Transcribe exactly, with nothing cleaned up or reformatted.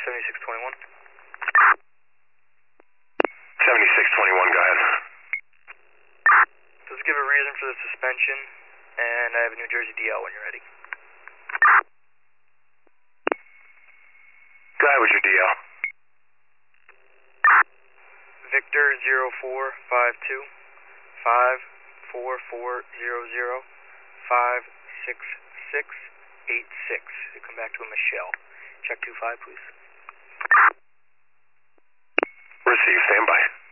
seventy-six twenty-one. seventy-six twenty-one, go ahead. Let's give a reason for the suspension, and I have a New Jersey D L when you're ready. Go ahead with your D L. Victor zero four five two five four four zero zero five six six eight six. You come back to a Michelle. Check two five, please. Receive, stand by.